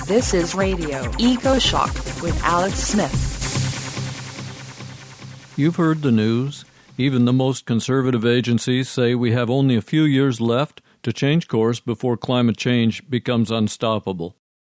This is Radio EcoShock with Alex Smith. You've heard the news. Even the most conservative agencies say we have only a few years left to change course before climate change becomes unstoppable.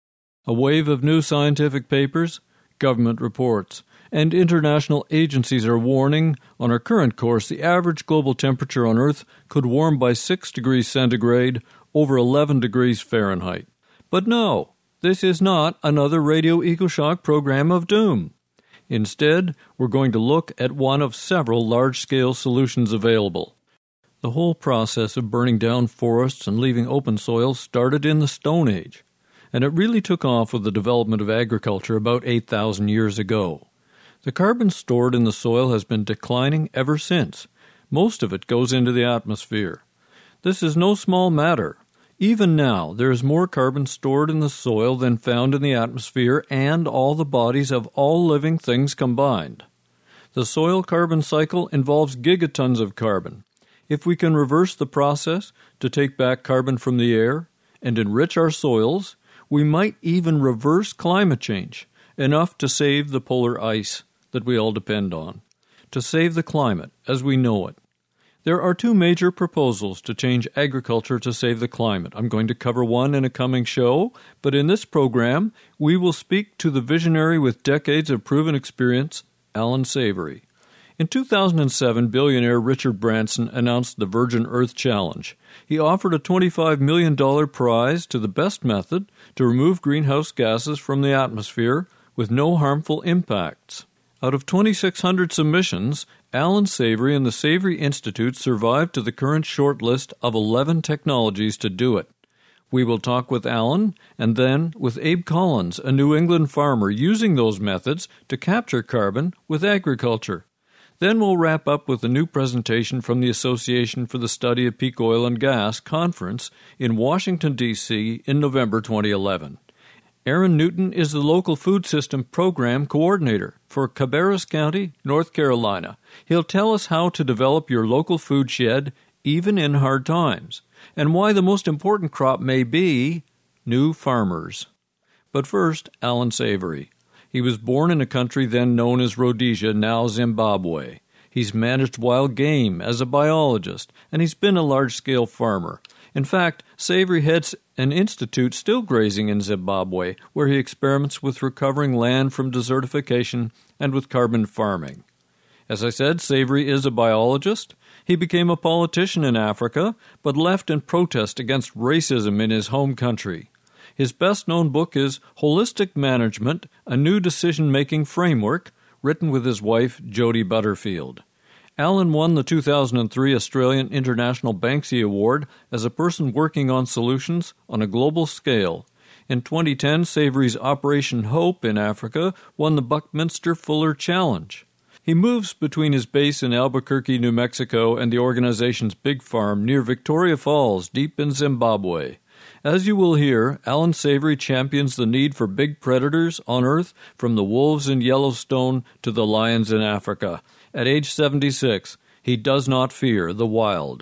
A wave of new scientific papers, government reports, and international agencies are warning on our current course the average global temperature on Earth could warm by 6 degrees centigrade over 11 degrees Fahrenheit. But no, this is not another Radio EcoShock program of doom. Instead, we're going to look at one of several large-scale solutions available. The whole process of burning down forests and leaving open soil started in the Stone Age, and it really took off with the development of agriculture about 8,000 years ago. The carbon stored in the soil has been declining ever since. Most of it goes into the atmosphere. This is no small matter. Even now, there is more carbon stored in the soil than found in the atmosphere and all the bodies of all living things combined. The soil carbon cycle involves gigatons of carbon. If we can reverse the process to take back carbon from the air and enrich our soils, we might even reverse climate change, enough to save the polar ice that we all depend on, to save the climate as we know it. There are two major proposals to change agriculture to save the climate. I'm going to cover one in a coming show, but in this program, we will speak to the visionary with decades of proven experience, Alan Savory. In 2007, billionaire Richard Branson announced the Virgin Earth Challenge. He offered a $25 million prize to the best method to remove greenhouse gases from the atmosphere with no harmful impacts. Out of 2,600 submissions, Alan Savory and the Savory Institute survived to the current short list of 11 technologies to do it. We will talk with Alan and then with Abe Collins, a New England farmer using those methods to capture carbon with agriculture. Then we'll wrap up with a new presentation from the Association for the Study of Peak Oil and Gas conference in Washington, D.C. in November 2011. Aaron Newton is the Local Food System Program Coordinator for Cabarrus County, North Carolina. He'll tell us how to develop your local food shed even in hard times, and why the most important crop may be new farmers. But first, Alan Savory. He was born in a country then known as Rhodesia, now Zimbabwe. He's managed wild game as a biologist, and he's been a large-scale farmer. In fact, Savory heads an institute still grazing in Zimbabwe, where he experiments with recovering land from desertification and with carbon farming. As I said, Savory is a biologist. He became a politician in Africa, but left in protest against racism in his home country. His best-known book is Holistic Management, a New Decision-Making Framework, written with his wife, Jodie Butterfield. Alan won the 2003 Australian International Banksy Award as a person working on solutions on a global scale. In 2010, Savory's Operation Hope in Africa won the Buckminster Fuller Challenge. He moves between his base in Albuquerque, New Mexico, and the organization's big farm near Victoria Falls, deep in Zimbabwe. As you will hear, Alan Savory champions the need for big predators on Earth, from the wolves in Yellowstone to the lions in Africa. At age 76, he does not fear the wild.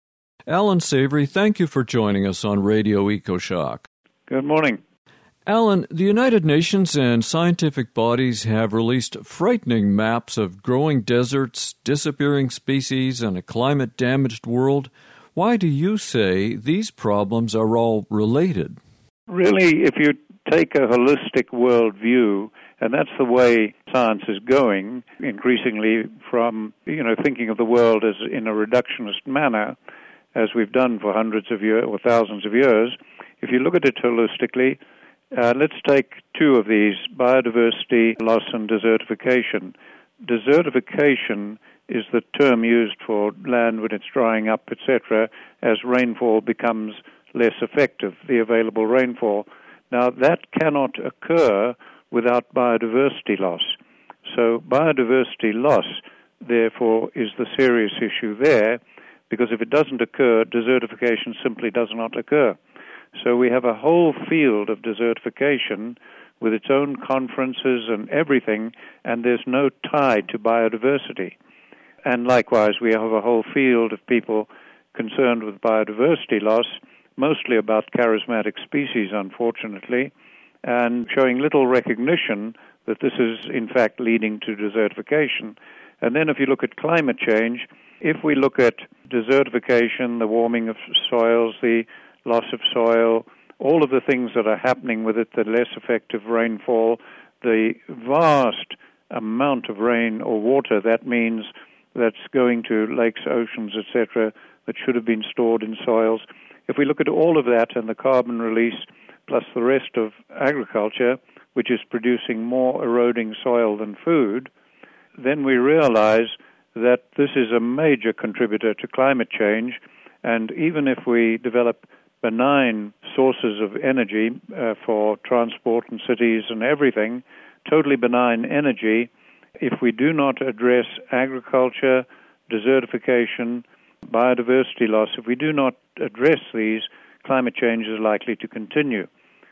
Alan Savory, thank you for joining us on Radio EcoShock. Good morning. Alan, the United Nations and scientific bodies have released frightening maps of growing deserts, disappearing species, and a climate-damaged world. Why do you say these problems are all related? Really, if you take a holistic world view, and that's the way science is going, increasingly from, thinking of the world as in a reductionist manner, as we've done for hundreds of years or thousands of years. If you look at it holistically, let's take two of these, biodiversity loss and desertification. Desertification is the term used for land when it's drying up, etc., as rainfall becomes less effective, the available rainfall. Now, that cannot occur without biodiversity loss. So biodiversity loss, therefore, is the serious issue there, because if it doesn't occur, desertification simply does not occur. So we have a whole field of desertification with its own conferences and everything, and there's no tie to biodiversity. And likewise, we have a whole field of people concerned with biodiversity loss, mostly about charismatic species, unfortunately, and showing little recognition that this is in fact leading to desertification. And then if you look at climate change, if we look at desertification, the warming of soils, the loss of soil, all of the things that are happening with it, the less effective rainfall, the vast amount of rain or water that means that's going to lakes, oceans, etc., that should have been stored in soils. If we look at all of that and the carbon release plus the rest of agriculture, which is producing more eroding soil than food, then we realize that this is a major contributor to climate change. And even if we develop benign sources of energy for transport and cities and everything, totally benign energy, if we do not address agriculture, desertification, biodiversity loss, if we do not address these, climate change is likely to continue.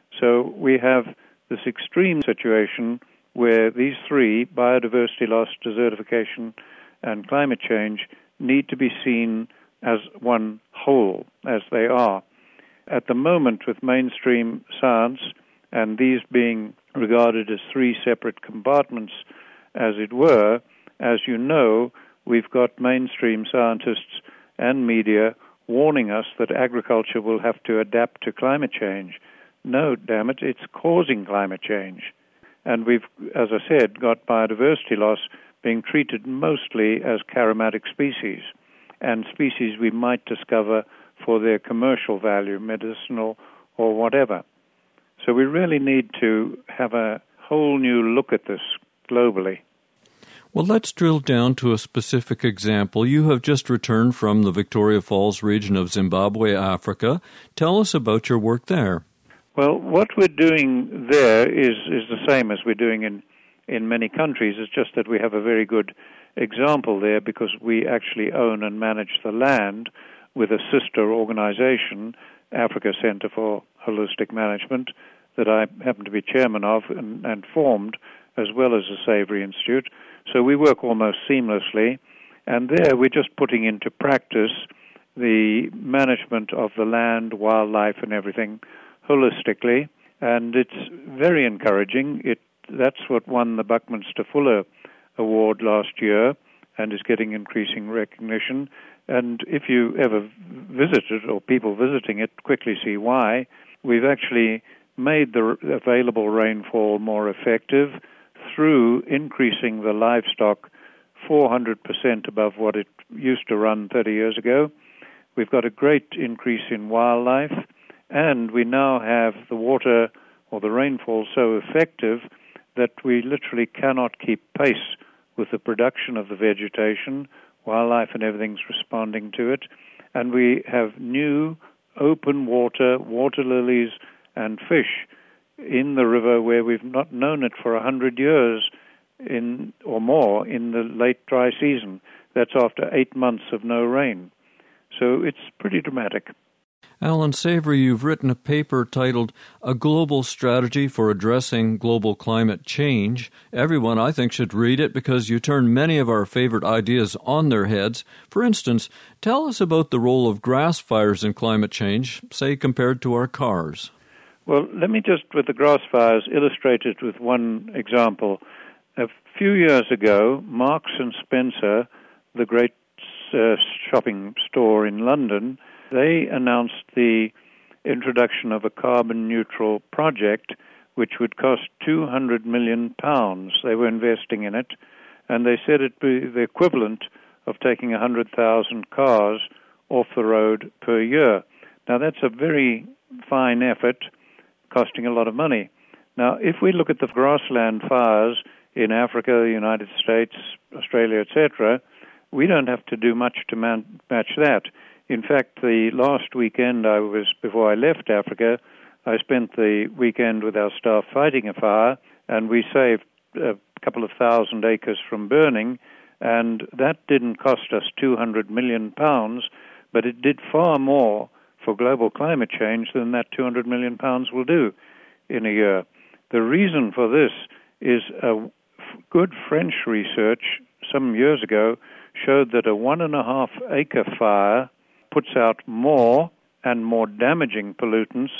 So we have this extreme situation where these three, biodiversity loss, desertification, and climate change, need to be seen as one whole, as they are. At the moment, with mainstream science, and these being regarded as three separate compartments, as it were, as you know, we've got mainstream scientists and media warning us that agriculture will have to adapt to climate change. No, damn it, it's causing climate change. And we've, as I said, got biodiversity loss being treated mostly as charismatic species, and species we might discover for their commercial value, medicinal or whatever. So we really need to have a whole new look at this globally. Well, let's drill down to a specific example. You have just returned from the Victoria Falls region of Zimbabwe, Africa. Tell us about your work there. Well, what we're doing there is the same as we're doing in many countries. It's just that we have a very good example there because we actually own and manage the land with a sister organization, Africa Center for Holistic Management, that I happen to be chairman of and formed, as well as the Savory Institute. So we work almost seamlessly, and there we're just putting into practice the management of the land, wildlife, and everything holistically, and it's very encouraging. That's what won the Buckminster Fuller Award last year and is getting increasing recognition. And if you ever visit it, or people visiting it quickly see why, we've actually made the available rainfall more effective through increasing the livestock 400% above what it used to run 30 years ago. We've got a great increase in wildlife, and we now have the water or the rainfall so effective that we literally cannot keep pace with the production of the vegetation. Wildlife and everything's responding to it. And we have new open water lilies, and fish in the river where we've not known it for 100 years or more in the late dry season. That's after 8 months of no rain. So it's pretty dramatic. Alan Savory, you've written a paper titled A Global Strategy for Addressing Global Climate Change. Everyone, I think, should read it because you turn many of our favorite ideas on their heads. For instance, tell us about the role of grass fires in climate change, say, compared to our cars. Well, let me just, with the grass fires, illustrate it with one example. A few years ago, Marks and Spencer, the great shopping store in London, they announced the introduction of a carbon-neutral project which would cost £200 million. They were investing in it, and they said it'd be the equivalent of taking 100,000 cars off the road per year. Now, that's a very fine effort, costing a lot of money. Now, if we look at the grassland fires in Africa, the United States, Australia, etc., we don't have to do much to match that. In fact, the last weekend before I left Africa, I spent the weekend with our staff fighting a fire, and we saved a couple of thousand acres from burning, and that didn't cost us £200 million, but it did far more for global climate change than that £200 million will do in a year. The reason for this is a good French research some years ago showed that a 1.5-acre fire puts out more and more damaging pollutants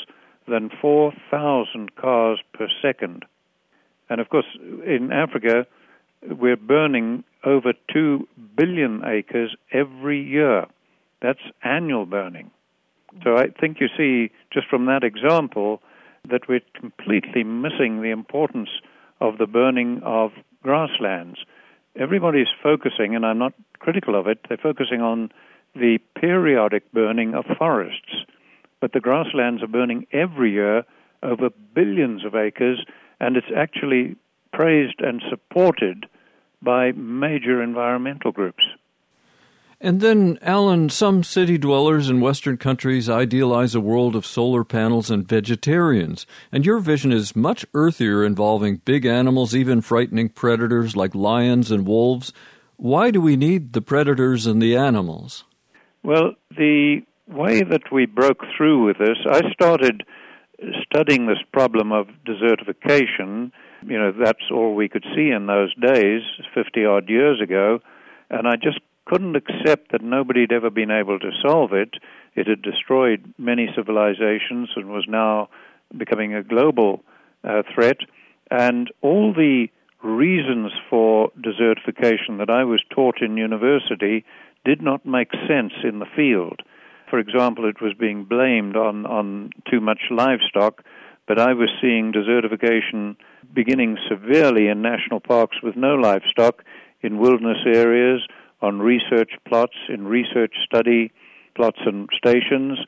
than 4,000 cars per second. And of course, in Africa, we're burning over 2 billion acres every year. That's annual burning. So I think you see, just from that example, that we're completely missing the importance of the burning of grasslands. Everybody's focusing, and I'm not critical of it, they're focusing on the periodic burning of forests. But the grasslands are burning every year over billions of acres, and it's actually praised and supported by major environmental groups. And then, Alan, some city dwellers in Western countries idealize a world of solar panels and vegetarians. And your vision is much earthier, involving big animals, even frightening predators like lions and wolves. Why do we need the predators and the animals? Well, the way that we broke through with this, I started studying this problem of desertification. You know, that's all we could see in those days, 50-odd years ago, and I just couldn't accept that nobody had ever been able to solve it. It had destroyed many civilizations and was now becoming a global threat. And all the reasons for desertification that I was taught in university did not make sense in the field. For example, it was being blamed on too much livestock, but I was seeing desertification beginning severely in national parks with no livestock, in wilderness areas, on research plots, in research study plots and stations,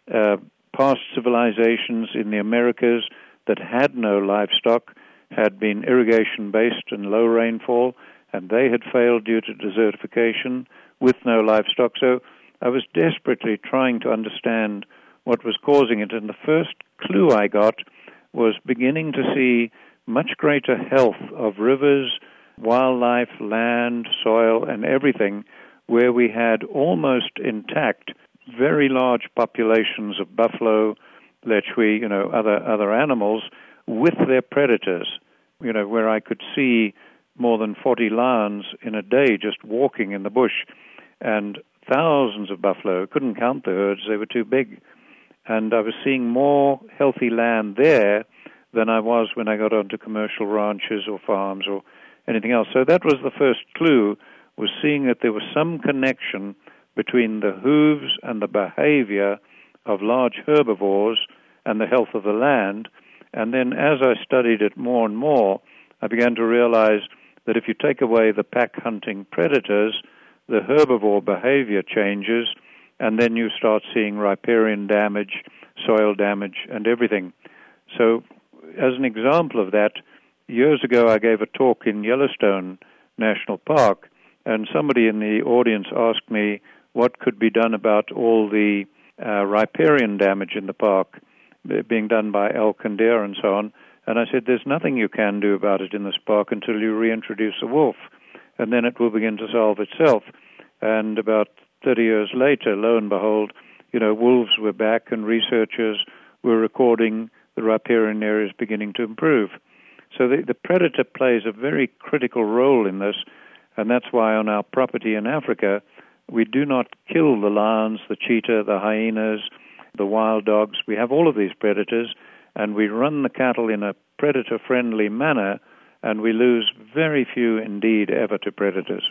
past civilizations in the Americas that had no livestock had been irrigation-based and low rainfall, and they had failed due to desertification with no livestock. So I was desperately trying to understand what was causing it, and the first clue I got was beginning to see much greater health of rivers, wildlife, land, soil, and everything, where we had almost intact very large populations of buffalo, lechwe, other animals with their predators, where I could see more than 40 lions in a day just walking in the bush, and thousands of buffalo. Couldn't count the herds, they were too big. And I was seeing more healthy land there than I was when I got onto commercial ranches or farms or anything else. So that was the first clue, was seeing that there was some connection between the hooves and the behavior of large herbivores and the health of the land. And then as I studied it more and more, I began to realize that if you take away the pack-hunting predators, the herbivore behavior changes, and then you start seeing riparian damage, soil damage, and everything. So as an example of that, years ago I gave a talk in Yellowstone National Park, and somebody in the audience asked me what could be done about all the riparian damage in the park being done by elk and deer and so on. And I said, there's nothing you can do about it in this park until you reintroduce a wolf, and then it will begin to solve itself. And about 30 years later, lo and behold, wolves were back, and researchers were recording the riparian areas beginning to improve. So the predator plays a very critical role in this, and that's why on our property in Africa, we do not kill the lions, the cheetah, the hyenas, the wild dogs. We have all of these predators, and we run the cattle in a predator-friendly manner, and we lose very few indeed ever to predators.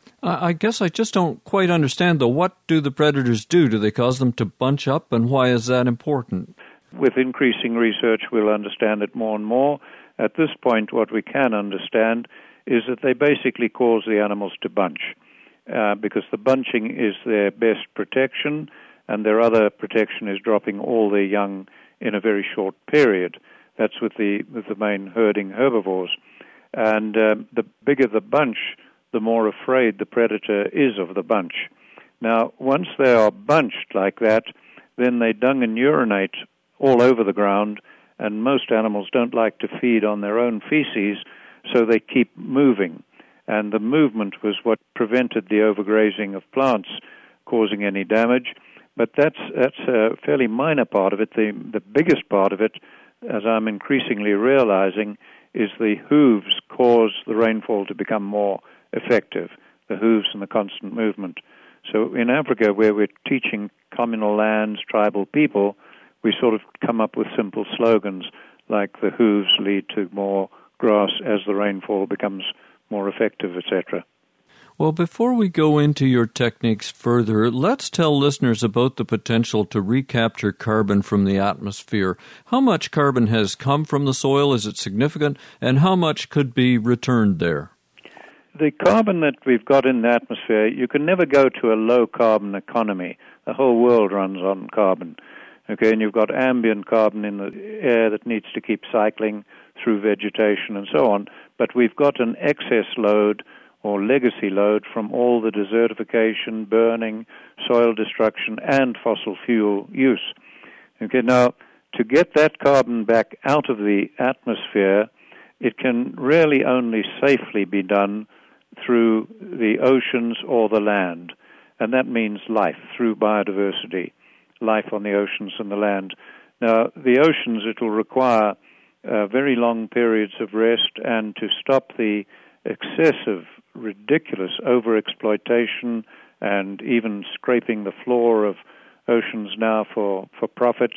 I guess I just don't quite understand, though. What do the predators do? Do they cause them to bunch up, and why is that important? With increasing research, we'll understand it more and more. At this point, what we can understand is that they basically cause the animals to bunch, because the bunching is their best protection, and their other protection is dropping all their young in a very short period. That's with the main herding herbivores. And the bigger the bunch, the more afraid the predator is of the bunch. Now, once they are bunched like that, then they dung and urinate all over the ground, and most animals don't like to feed on their own feces, so they keep moving. And the movement was what prevented the overgrazing of plants causing any damage. But that's a fairly minor part of it. The biggest part of it, as I'm increasingly realizing, is the hooves cause the rainfall to become more effective, the hooves and the constant movement. So in Africa, where we're teaching communal lands, tribal people, we sort of come up with simple slogans like the hooves lead to more grass as the rainfall becomes more effective, etc. Well, before we go into your techniques further, let's tell listeners about the potential to recapture carbon from the atmosphere. How much carbon has come from the soil? Is it significant? And how much could be returned there? The carbon that we've got in the atmosphere, you can never go to a low-carbon economy. The whole world runs on carbon. Okay, and you've got ambient carbon in the air that needs to keep cycling through vegetation and so on. But we've got an excess load or legacy load from all the desertification, burning, soil destruction, and fossil fuel use. Okay, now, to get that carbon back out of the atmosphere, it can really only safely be done through the oceans or the land. And that means life, through biodiversity, life on the oceans and the land. Now, the oceans, it will require very long periods of rest, and to stop the excessive, ridiculous overexploitation and even scraping the floor of oceans now for profit.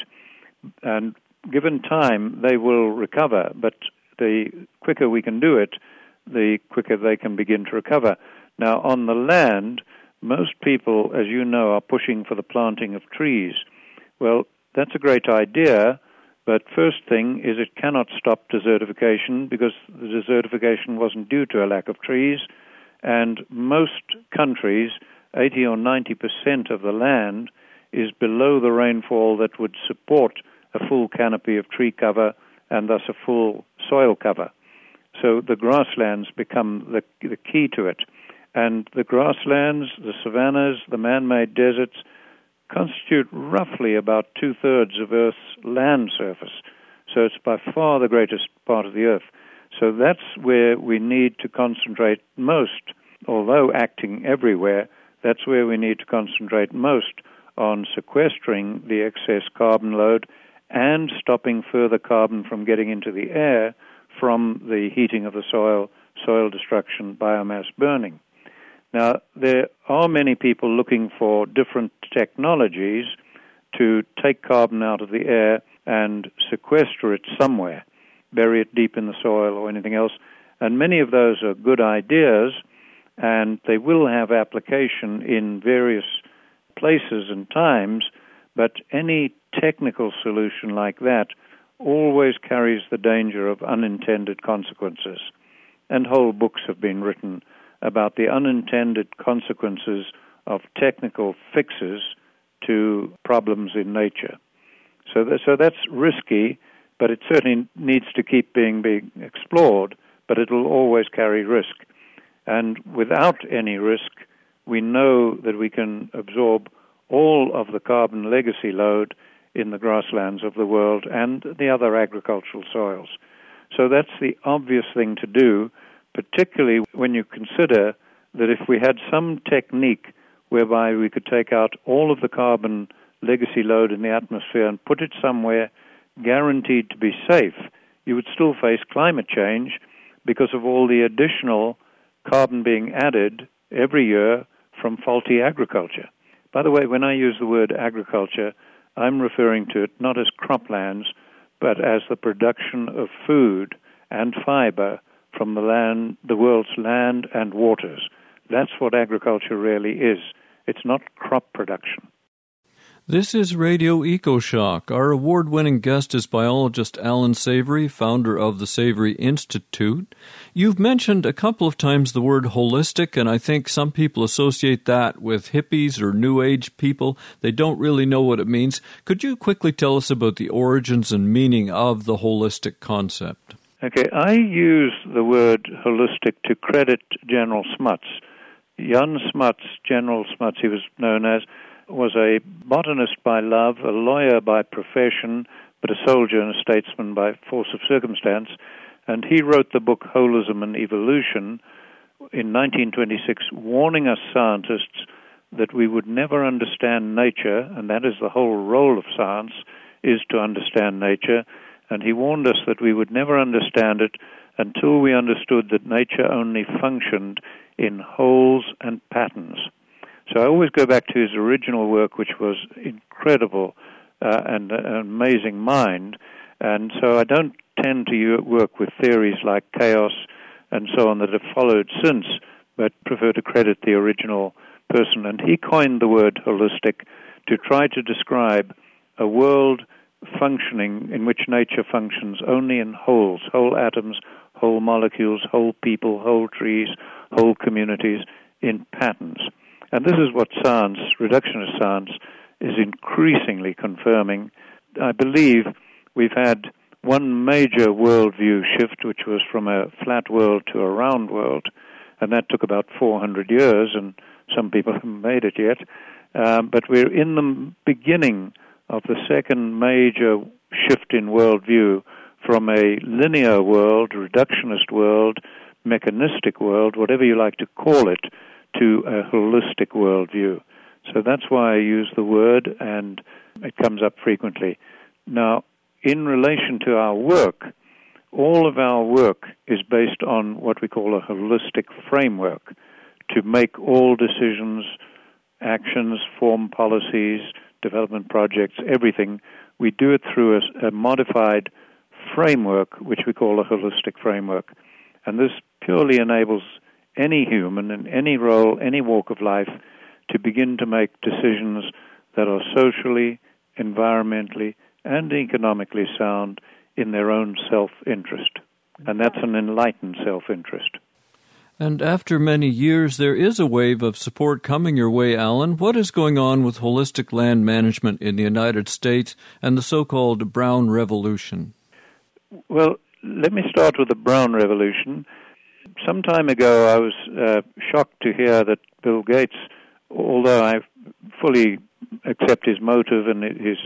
And given time, they will recover, but the quicker we can do it, the quicker they can begin to recover. Now, on the land, most people, as you know, are pushing for the planting of trees. Well, that's a great idea, but first thing is it cannot stop desertification, because the desertification wasn't due to a lack of trees, and most countries, 80 or 90% of the land is below the rainfall that would support a full canopy of tree cover and thus a full soil cover. So the grasslands become the key to it. And the grasslands, the savannas, the man-made deserts constitute roughly about 2/3 of Earth's land surface. So it's by far the greatest part of the Earth. So that's where we need to concentrate most. Although acting everywhere, that's where we need to concentrate most on sequestering the excess carbon load and stopping further carbon from getting into the air from the heating of the soil, soil destruction, biomass burning. Now, there are many people looking for different technologies to take carbon out of the air and sequester it somewhere, bury it deep in the soil or anything else. And many of those are good ideas, and they will have application in various places and times, but any technical solution like that always carries the danger of unintended consequences. And whole books have been written about the unintended consequences of technical fixes to problems in nature. So that's risky, but it certainly needs to keep being explored, but it will always carry risk. And without any risk, we know that we can absorb all of the carbon legacy load in the grasslands of the world and the other agricultural soils. So that's the obvious thing to do, particularly when you consider that if we had some technique whereby we could take out all of the carbon legacy load in the atmosphere and put it somewhere guaranteed to be safe, you would still face climate change because of all the additional carbon being added every year from faulty agriculture. By the way, when I use the word agriculture, I'm referring to it not as croplands, but as the production of food and fiber from the land, the world's land and waters. That's what agriculture really is. It's not crop production. This is Radio EcoShock. Our award-winning guest is biologist Alan Savory, founder of the Savory Institute. You've mentioned a couple of times the word holistic, and I think some people associate that with hippies or New Age people. They don't really know what it means. Could you quickly tell us about the origins and meaning of the holistic concept? Okay, I use the word holistic to credit General Smuts. Jan Smuts, General Smuts, he was known as, was a botanist by love, a lawyer by profession, but a soldier and a statesman by force of circumstance. And he wrote the book Holism and Evolution in 1926, warning us scientists that we would never understand nature, and that is the whole role of science, is to understand nature. And he warned us that we would never understand it until we understood that nature only functioned in wholes and patterns. So I always go back to his original work, which was incredible and an amazing mind. And so I don't tend to work with theories like chaos and so on that have followed since, but prefer to credit the original person. And he coined the word holistic to try to describe a world functioning in which nature functions only in wholes, whole atoms, whole molecules, whole people, whole trees, whole communities, in patterns. And this is what science, reductionist science, is increasingly confirming. I believe we've had one major worldview shift, which was from a flat world to a round world, and that took about 400 years, and some people haven't made it yet. But we're in the beginning of the second major shift in worldview from a linear world, reductionist world, mechanistic world, whatever you like to call it, to a holistic worldview. So that's why I use the word, and it comes up frequently. Now, in relation to our work, all of our work is based on what we call a holistic framework to make all decisions, actions, form policies, development projects, everything. We do it through a modified framework, which we call a holistic framework. And this purely enables any human in any role, any walk of life, to begin to make decisions that are socially, environmentally, and economically sound in their own self-interest. And that's an enlightened self-interest. And after many years, there is a wave of support coming your way, Alan. What is going on with holistic land management in the United States and the so-called Brown Revolution? Well, let me start with the Brown Revolution. Some time ago, I was shocked to hear that Bill Gates, although I fully accept his motive and he's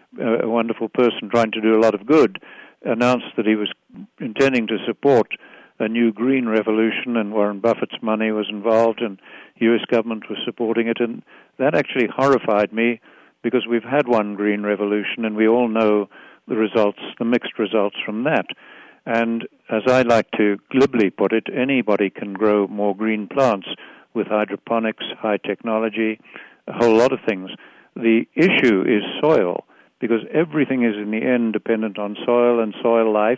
a wonderful person trying to do a lot of good, announced that he was intending to support a new green revolution, and Warren Buffett's money was involved, and the U.S. government was supporting it. And that actually horrified me, because we've had one green revolution, and we all know the results, the mixed results from that. And as I like to glibly put it, anybody can grow more green plants with hydroponics, high technology, a whole lot of things. The issue is soil, because everything is in the end dependent on soil and soil life.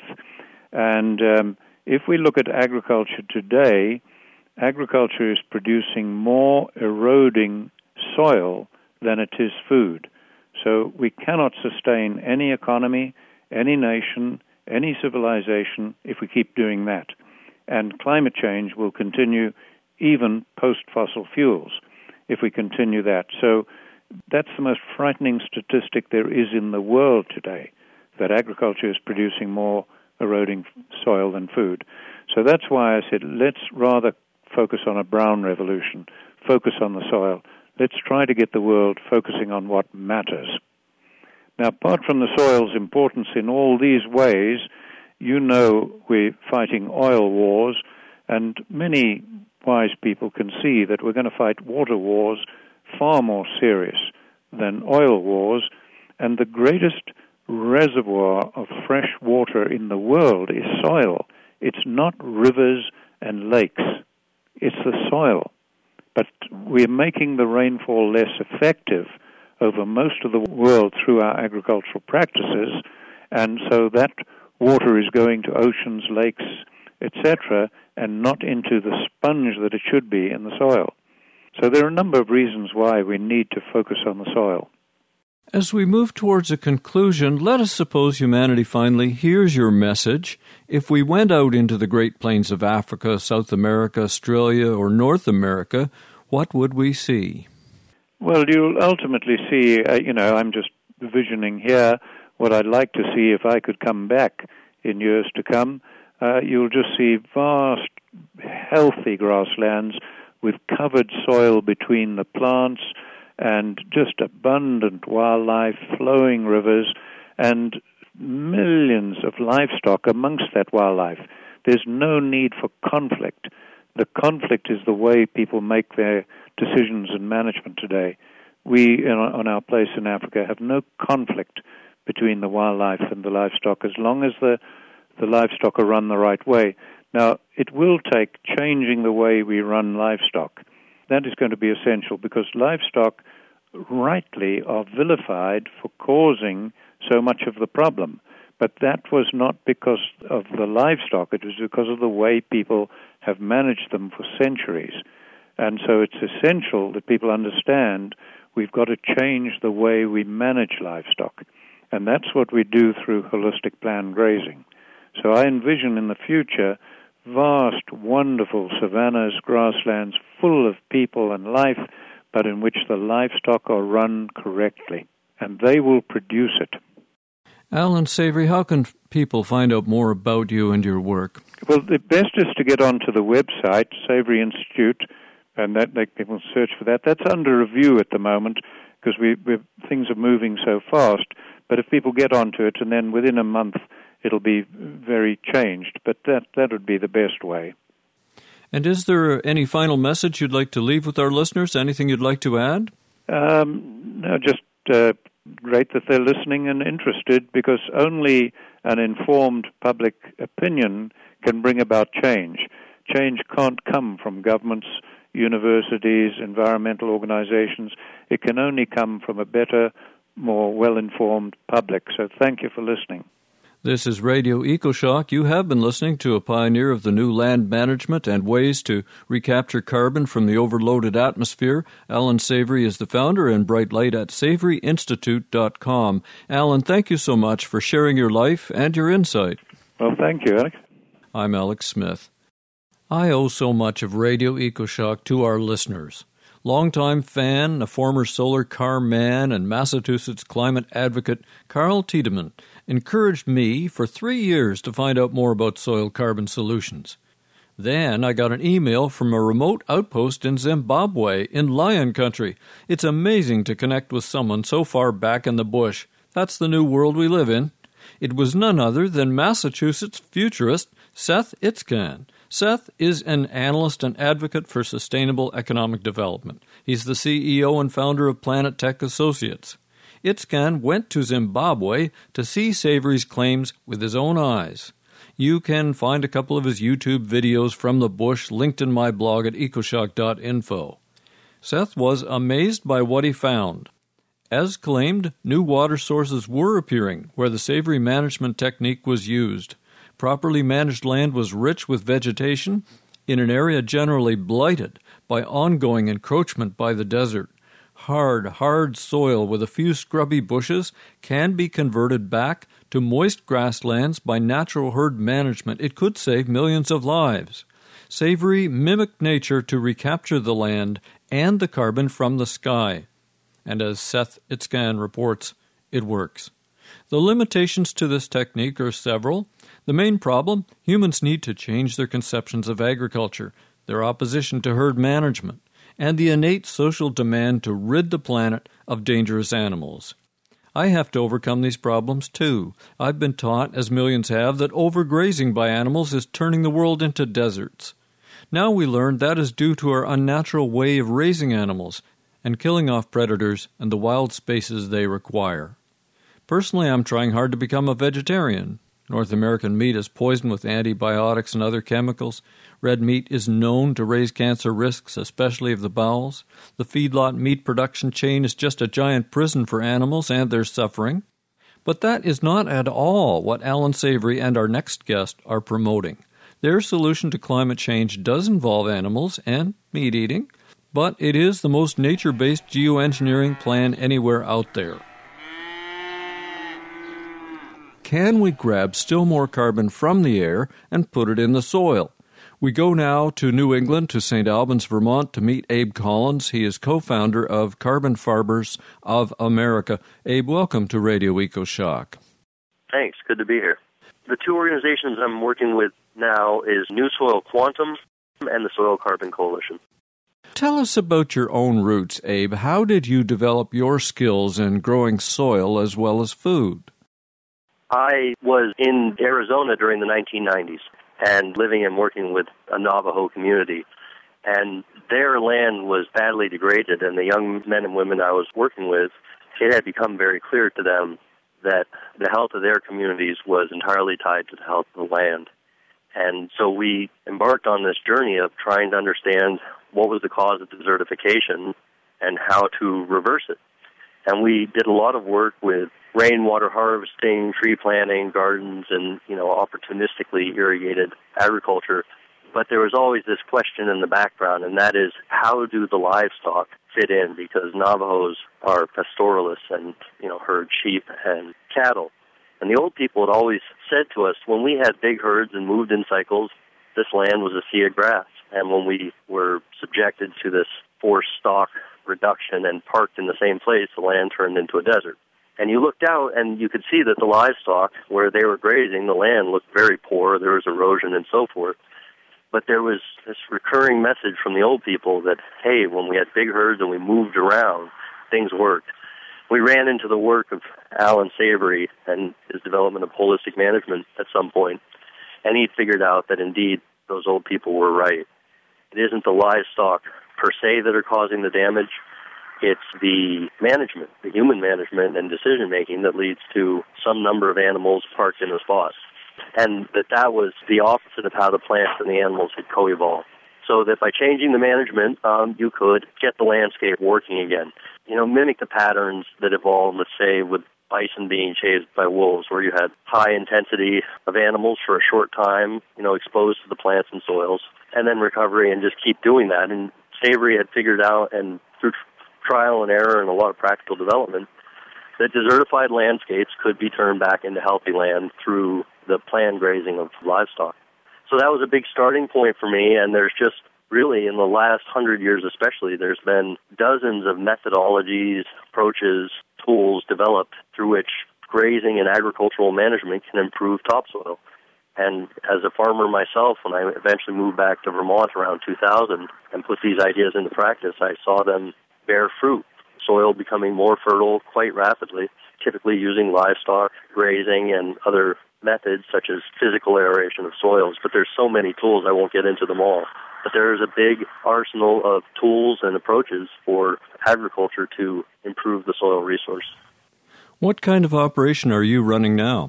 And if we look at agriculture today, agriculture is producing more eroding soil than it is food. So we cannot sustain any economy, any nation, any civilization if we keep doing that. And climate change will continue even post-fossil fuels if we continue that. So that's the most frightening statistic there is in the world today, that agriculture is producing more eroding soil than food. So that's why I said, let's rather focus on a brown revolution, focus on the soil. Let's try to get the world focusing on what matters. Now, apart from the soil's importance in all these ways, you know we're fighting oil wars, and many wise people can see that we're going to fight water wars far more serious than oil wars, and the greatest reservoir of fresh water in the world is soil. It's not rivers and lakes. It's the soil. But we're making the rainfall less effective over most of the world through our agricultural practices, and so that water is going to oceans, lakes, etc., and not into the sponge that it should be in the soil. So there are a number of reasons why we need to focus on the soil. As we move towards a conclusion, let us suppose humanity finally hears your message. If we went out into the Great Plains of Africa, South America, Australia, or North America, what would we see? Well, you'll ultimately see, I'm just visioning here what I'd like to see if I could come back in years to come. You'll just see vast, healthy grasslands with covered soil between the plants, and just abundant wildlife, flowing rivers, and millions of livestock amongst that wildlife. There's no need for conflict. The conflict is the way people make their decisions in management today. We, on our place in Africa, have no conflict between the wildlife and the livestock as long as the livestock are run the right way. Now, it will take changing the way we run livestock. That is going to be essential, because livestock rightly are vilified for causing so much of the problem. But that was not because of the livestock. It was because of the way people have managed them for centuries. And so it's essential that people understand we've got to change the way we manage livestock. And that's what we do through holistic planned grazing. So I envision in the future vast, wonderful savannas, grasslands full of people and life, but in which the livestock are run correctly. And they will produce it. Alan Savory, how can people find out more about you and your work? Well, the best is to get onto the website, Savory Institute, and that people search for that. That's under review at the moment because things are moving so fast. But if people get onto it, and then within a month it'll be very changed. But that would be the best way. And is there any final message you'd like to leave with our listeners? Anything you'd like to add? No, just great that they're listening and interested, because only an informed public opinion can bring about change. Change can't come from governments, universities, environmental organizations. It can only come from a better, more well-informed public. So thank you for listening. This is Radio EcoShock. You have been listening to a pioneer of the new land management and ways to recapture carbon from the overloaded atmosphere. Alan Savory is the founder and bright light at SavoryInstitute.com. Alan, thank you so much for sharing your life and your insight. Well, thank you, Alex. I'm Alex Smith. I owe so much of Radio EcoShock to our listeners. Longtime fan, a former solar car man, and Massachusetts climate advocate Carl Tiedemann encouraged me for 3 years to find out more about soil carbon solutions. Then I got an email from a remote outpost in Zimbabwe, in lion country. It's amazing to connect with someone so far back in the bush. That's the new world we live in. It was none other than Massachusetts futurist Seth Itzkan. Seth is an analyst and advocate for sustainable economic development. He's the CEO and founder of Planet Tech Associates. Itzkan went to Zimbabwe to see Savory's claims with his own eyes. You can find a couple of his YouTube videos from the bush linked in my blog at ecoshock.info. Seth was amazed by what he found. As claimed, new water sources were appearing where the Savory management technique was used. Properly managed land was rich with vegetation in an area generally blighted by ongoing encroachment by the desert. Hard soil with a few scrubby bushes can be converted back to moist grasslands by natural herd management. It could save millions of lives. Savory mimicked nature to recapture the land and the carbon from the sky. And as Seth Itzkan reports, it works. The limitations to this technique are several. The main problem, humans need to change their conceptions of agriculture, their opposition to herd management, and the innate social demand to rid the planet of dangerous animals. I have to overcome these problems too. I've been taught, as millions have, that overgrazing by animals is turning the world into deserts. Now we learn that is due to our unnatural way of raising animals and killing off predators and the wild spaces they require. Personally, I'm trying hard to become a vegetarian. North American meat is poisoned with antibiotics and other chemicals. Red meat is known to raise cancer risks, especially of the bowels. The feedlot meat production chain is just a giant prison for animals and their suffering. But that is not at all what Alan Savory and our next guest are promoting. Their solution to climate change does involve animals and meat eating, but it is the most nature-based geoengineering plan anywhere out there. Can we grab still more carbon from the air and put it in the soil? We go now to New England, to St. Albans, Vermont, to meet Abe Collins. He is co-founder of Carbon Farbers of America. Abe, welcome to Radio EcoShock. Thanks. Good to be here. The two organizations I'm working with now is New Soil Quantum and the Soil Carbon Coalition. Tell us about your own roots, Abe. How did you develop your skills in growing soil as well as food? I was in Arizona during the 1990s and living and working with a Navajo community. And their land was badly degraded, and the young men and women I was working with, it had become very clear to them that the health of their communities was entirely tied to the health of the land. And so we embarked on this journey of trying to understand what was the cause of desertification and how to reverse it. And we did a lot of work with rainwater harvesting, tree planting, gardens, and, opportunistically irrigated agriculture. But there was always this question in the background, and that is, how do the livestock fit in? Because Navajos are pastoralists and, herd sheep and cattle. And the old people had always said to us, when we had big herds and moved in cycles, this land was a sea of grass. And when we were subjected to this forced stock reduction and parked in the same place, the land turned into a desert. And you looked out and you could see that the livestock, where they were grazing, the land looked very poor, there was erosion and so forth. But there was this recurring message from the old people that, hey, when we had big herds and we moved around, things worked. We ran into the work of Alan Savory and his development of holistic management at some point, and he figured out that indeed those old people were right. It isn't the livestock per se that are causing the damage. It's the management, the human management and decision-making that leads to some number of animals parked in a spot. And that was the opposite of how the plants and the animals had co-evolved. So that by changing the management, you could get the landscape working again. Mimic the patterns that evolved, let's say, with bison being chased by wolves, where you had high intensity of animals for a short time, exposed to the plants and soils, and then recovery, and just keep doing that. And Savory had figured out, and through trial and error and a lot of practical development, that desertified landscapes could be turned back into healthy land through the planned grazing of livestock. So that was a big starting point for me, and there's just really, in the last 100 years especially, there's been dozens of methodologies, approaches, tools developed through which grazing and agricultural management can improve topsoil. And as a farmer myself, when I eventually moved back to Vermont around 2000 and put these ideas into practice, I saw them bear fruit, soil becoming more fertile quite rapidly, typically using livestock, grazing, and other methods such as physical aeration of soils. But there's so many tools, I won't get into them all. But there is a big arsenal of tools and approaches for agriculture to improve the soil resource. What kind of operation are you running now?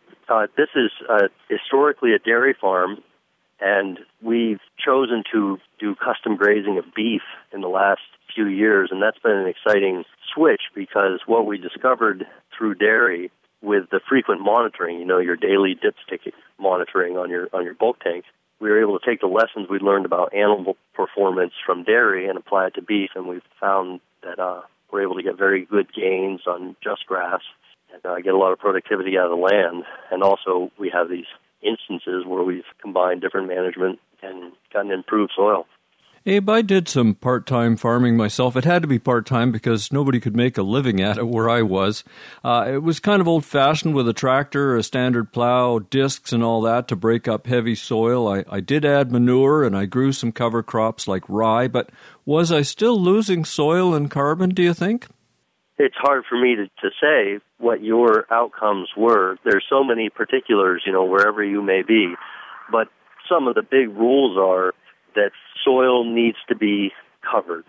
This is historically a dairy farm, and we've chosen to do custom grazing of beef in the last few years, and that's been an exciting switch because what we discovered through dairy with the frequent monitoring, your daily dipstick monitoring on your bulk tank, we were able to take the lessons we learned about animal performance from dairy and apply it to beef, and we've found that we're able to get very good gains on just grass and get a lot of productivity out of the land. And also we have these instances where we've combined different management and gotten improved soil. Abe, I did some part-time farming myself. It had to be part-time because nobody could make a living at it where I was. It was kind of old-fashioned with a tractor, a standard plow, discs and all that to break up heavy soil. I did add manure and I grew some cover crops like rye, but was I still losing soil and carbon, do you think? It's hard for me to say what your outcomes were. There's so many particulars, wherever you may be, but some of the big rules are that soil needs to be covered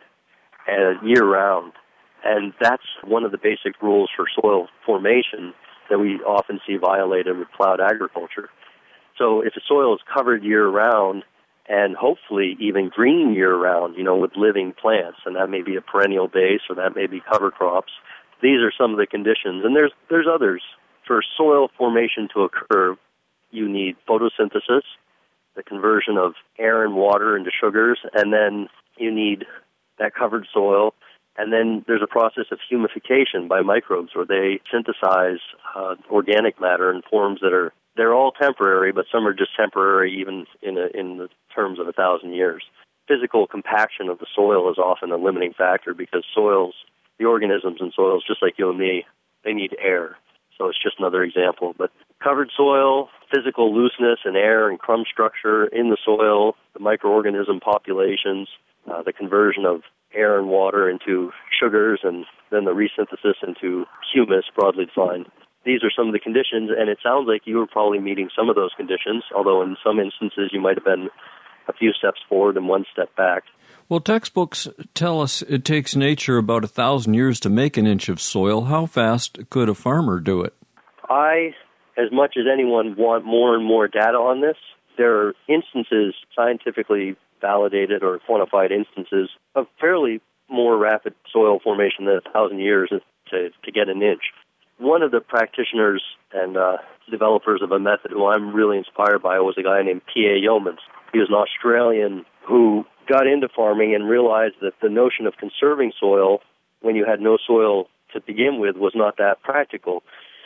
year-round. And that's one of the basic rules for soil formation that we often see violated with plowed agriculture. So if the soil is covered year-round and hopefully even green year-round, with living plants, and that may be a perennial base or that may be cover crops, these are some of the conditions. And there's others. For soil formation to occur, you need photosynthesis, the conversion of air and water into sugars, and then you need that covered soil. And then there's a process of humification by microbes where they synthesize organic matter in forms that they're all temporary, but some are just temporary even in the terms of 1,000 years. Physical compaction of the soil is often a limiting factor because soils, the organisms in soils, just like you and me, they need air. So it's just another example. But covered soil, physical looseness and air and crumb structure in the soil, the microorganism populations, the conversion of air and water into sugars, and then the resynthesis into humus, broadly defined. These are some of the conditions, and it sounds like you were probably meeting some of those conditions, although in some instances you might have been a few steps forward and one step back. Well, textbooks tell us it takes nature about 1,000 years to make an inch of soil. How fast could a farmer do it? I, as much as anyone, want more and more data on this. There are instances, scientifically validated or quantified instances, of fairly more rapid soil formation than 1,000 years to get an inch. One of the practitioners and developers of a method who I'm really inspired by was a guy named P.A. Yeomans. He was an Australian who got into farming and realized that the notion of conserving soil when you had no soil to begin with was not that practical.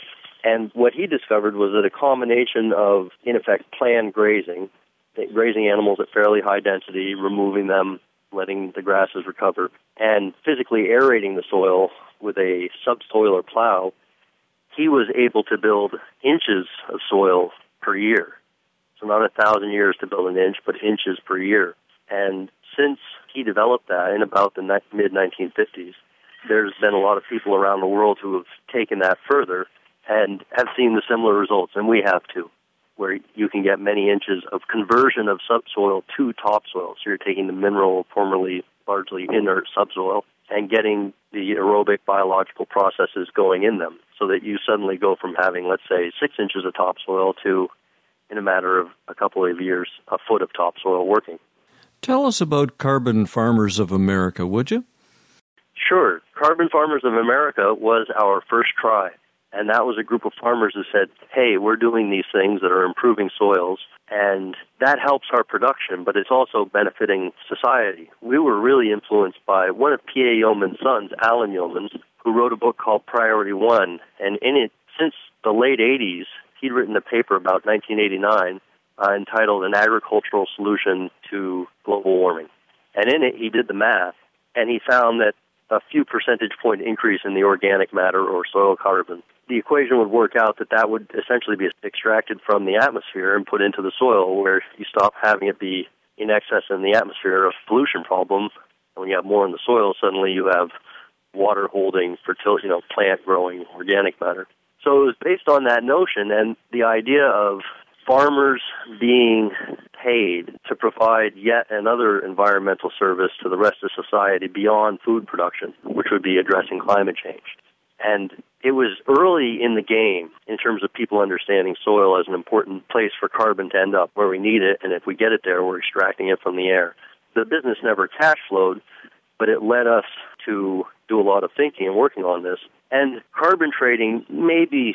And what he discovered was that a combination of, in effect, planned grazing animals at fairly high density, removing them, letting the grasses recover, and physically aerating the soil with a subsoiler plow, he was able to build inches of soil per year. So not 1,000 years to build an inch, but inches per year. And since he developed that in about the mid-1950s, there's been a lot of people around the world who have taken that further and have seen the similar results, and we have too, where you can get many inches of conversion of subsoil to topsoil. So you're taking the mineral, formerly largely inert subsoil, and getting the aerobic biological processes going in them so that you suddenly go from having, let's say, 6 inches of topsoil to, in a matter of a couple of years, a foot of topsoil working. Tell us about Carbon Farmers of America, would you? Sure. Carbon Farmers of America was our first try. And that was a group of farmers who said, hey, we're doing these things that are improving soils, and that helps our production, but it's also benefiting society. We were really influenced by one of P.A. Yeomans' sons, Alan Yeomans, who wrote a book called Priority One. And in it, since the late 80s, he'd written a paper about 1989 entitled An Agricultural Solution to Global Warming. And in it, he did the math, and he found that a few percentage point increase in the organic matter or soil carbon, the equation would work out that would essentially be extracted from the atmosphere and put into the soil, where you stop having it be in excess in the atmosphere, a pollution problem. And when you have more in the soil, suddenly you have water holding, fertility, plant growing organic matter. So it was based on that notion and the idea of farmers being paid to provide yet another environmental service to the rest of society beyond food production, which would be addressing climate change. And it was early in the game in terms of people understanding soil as an important place for carbon to end up where we need it, and if we get it there, we're extracting it from the air. The business never cash flowed, but it led us to do a lot of thinking and working on this. And carbon trading may be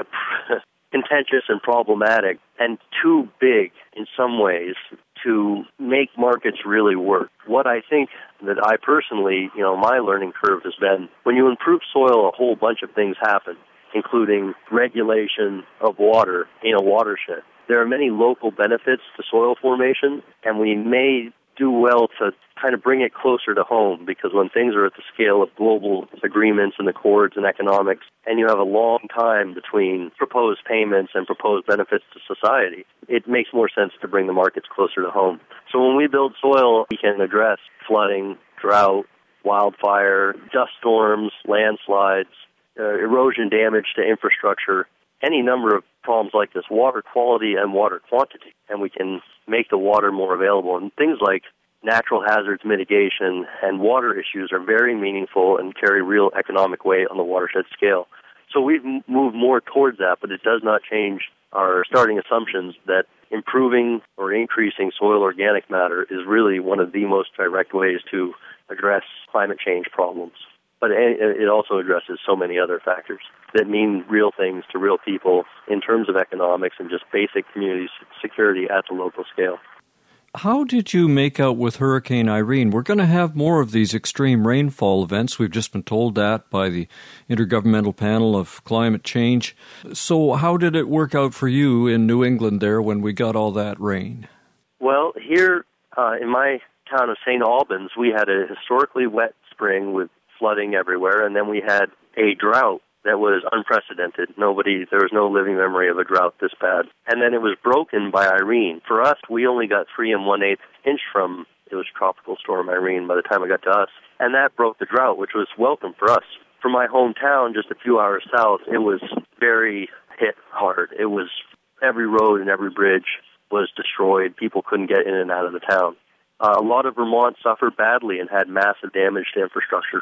contentious and problematic and too big in some ways to make markets really work. What I think that I personally, my learning curve has been, when you improve soil, a whole bunch of things happen, including regulation of water in a watershed. There are many local benefits to soil formation, and we may do well to kind of bring it closer to home, because when things are at the scale of global agreements and accords and economics, and you have a long time between proposed payments and proposed benefits to society, it makes more sense to bring the markets closer to home. So when we build soil, we can address flooding, drought, wildfire, dust storms, landslides, erosion damage to infrastructure, any number of problems like this, water quality and water quantity, and we can make the water more available. And things like natural hazards mitigation and water issues are very meaningful and carry real economic weight on the watershed scale. So we've moved more towards that, but it does not change our starting assumptions that improving or increasing soil organic matter is really one of the most direct ways to address climate change problems. But it also addresses so many other factors that mean real things to real people in terms of economics and just basic community security at the local scale. How did you make out with Hurricane Irene? We're going to have more of these extreme rainfall events. We've just been told that by the Intergovernmental Panel of Climate Change. So how did it work out for you in New England there when we got all that rain? Well, here in my town of St. Albans, we had a historically wet spring with flooding everywhere, and then we had a drought that was unprecedented. There was no living memory of a drought this bad. And then it was broken by Irene. For us, we only got 3 1/8 inch from, it was Tropical Storm Irene by the time it got to us. And that broke the drought, which was welcome for us. For my hometown, just a few hours south, it was very hit hard. It was every road and every bridge was destroyed. People couldn't get in and out of the town. A lot of Vermont suffered badly and had massive damage to infrastructure.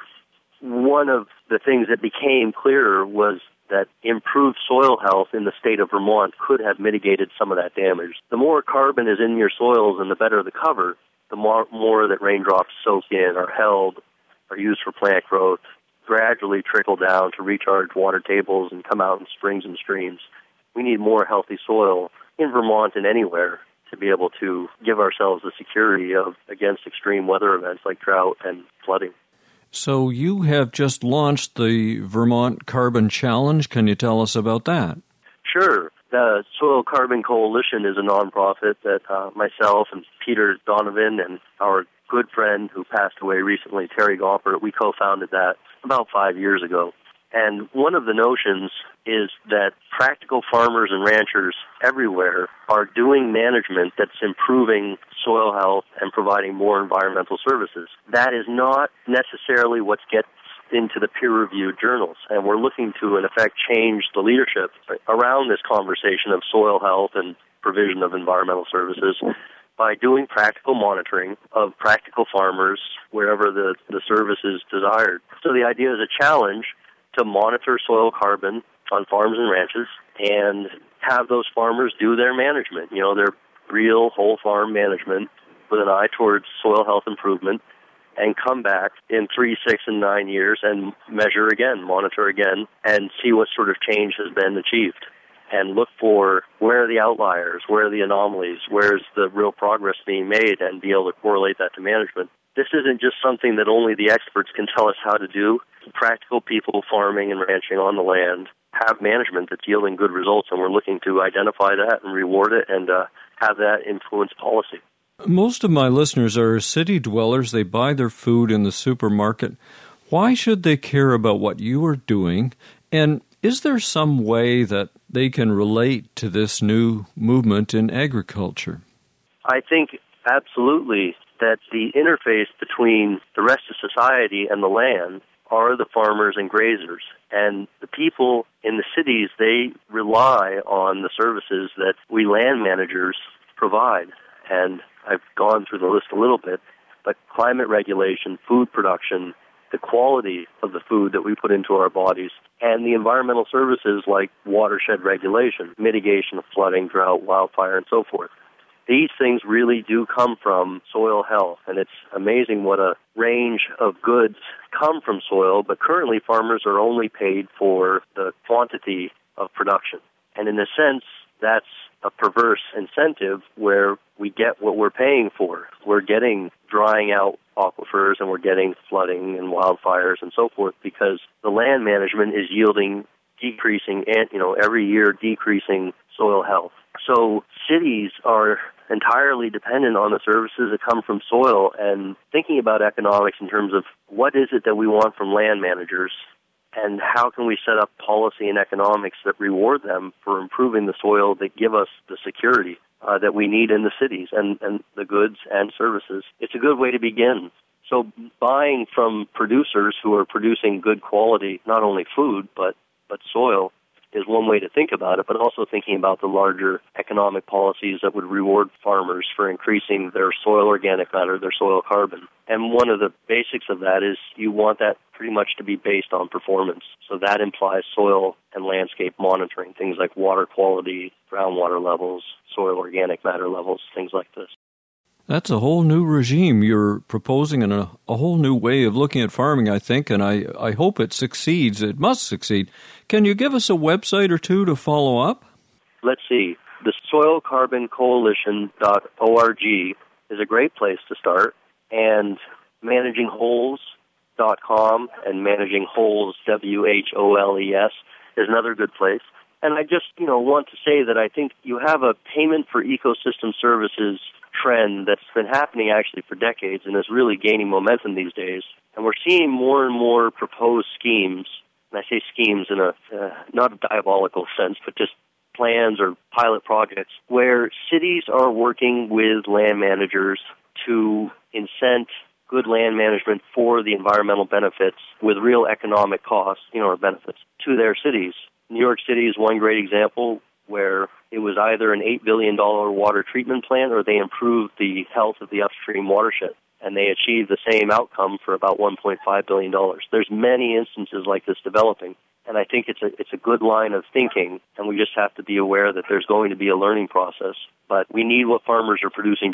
One of the things that became clearer was that improved soil health in the state of Vermont could have mitigated some of that damage. The more carbon is in your soils and the better the cover, the more that raindrops soak in, are held, are used for plant growth gradually trickle down to recharge water tables and come out in springs and streams. We need more healthy soil in Vermont and anywhere to be able to give ourselves the security of against extreme weather events like drought and flooding. So you have just launched the Vermont Carbon Challenge. Can you tell us about that? Sure. The Soil Carbon Coalition is a nonprofit that myself and Peter Donovan and our good friend who passed away recently, Terry Gompert, we co-founded that about 5 years ago. And one of the notions is that practical farmers and ranchers everywhere are doing management that's improving soil health and providing more environmental services. That is not necessarily what gets into the peer-reviewed journals, and we're looking to, in effect, change the leadership around this conversation of soil health and provision of environmental services by doing practical monitoring of practical farmers wherever the service is desired. So the idea is a challenge to monitor soil carbon on farms and ranches and have those farmers do their management, their real whole farm management with an eye towards soil health improvement, and come back in 3, 6, and 9 years and measure again, monitor again, and see what sort of change has been achieved. And look for where are the outliers, where are the anomalies, where's the real progress being made, and be able to correlate that to management. This isn't just something that only the experts can tell us how to do. Practical people farming and ranching on the land have management that's yielding good results, and we're looking to identify that and reward it and have that influence policy. Most of my listeners are city dwellers. They buy their food in the supermarket. Why should they care about what you are doing? And is there some way that they can relate to this new movement in agriculture? I think absolutely that the interface between the rest of society and the land are the farmers and grazers. And the people in the cities, they rely on the services that we land managers provide. And I've gone through the list a little bit, but climate regulation, food production, the quality of the food that we put into our bodies, and the environmental services like watershed regulation, mitigation of flooding, drought, wildfire, and so forth. These things really do come from soil health, and it's amazing what a range of goods come from soil, but currently farmers are only paid for the quantity of production. And in a sense, that's a perverse incentive where we get what we're paying for. We're getting drying out aquifers and we're getting flooding and wildfires and so forth because the land management is yielding decreasing and, every year decreasing soil health. So cities are entirely dependent on the services that come from soil, and thinking about economics in terms of what is it that we want from land managers and how can we set up policy and economics that reward them for improving the soil that give us the security that we need in the cities and the goods and services. It's a good way to begin. So buying from producers who are producing good quality, not only food, but soil, is one way to think about it, but also thinking about the larger economic policies that would reward farmers for increasing their soil organic matter, their soil carbon. And one of the basics of that is you want that pretty much to be based on performance. So that implies soil and landscape monitoring, things like water quality, groundwater levels, soil organic matter levels, things like this. That's a whole new regime you're proposing and a whole new way of looking at farming, I think, and I hope it succeeds. It must succeed. Can you give us a website or two to follow up? Let's see. The soilcarboncoalition.org is a great place to start, and managingholes.com and managingholes, WHOLES, is another good place. And I just, want to say that I think you have a payment for ecosystem services trend that's been happening actually for decades and is really gaining momentum these days. And we're seeing more and more proposed schemes, and I say schemes in a not a diabolical sense, but just plans or pilot projects where cities are working with land managers to incent good land management for the environmental benefits with real economic costs, or benefits to their cities. New York City is one great example where it was either an $8 billion water treatment plant or they improved the health of the upstream watershed, and they achieved the same outcome for about $1.5 billion. There's many instances like this developing, and I think it's a good line of thinking, and we just have to be aware that there's going to be a learning process. But we need what farmers are producing just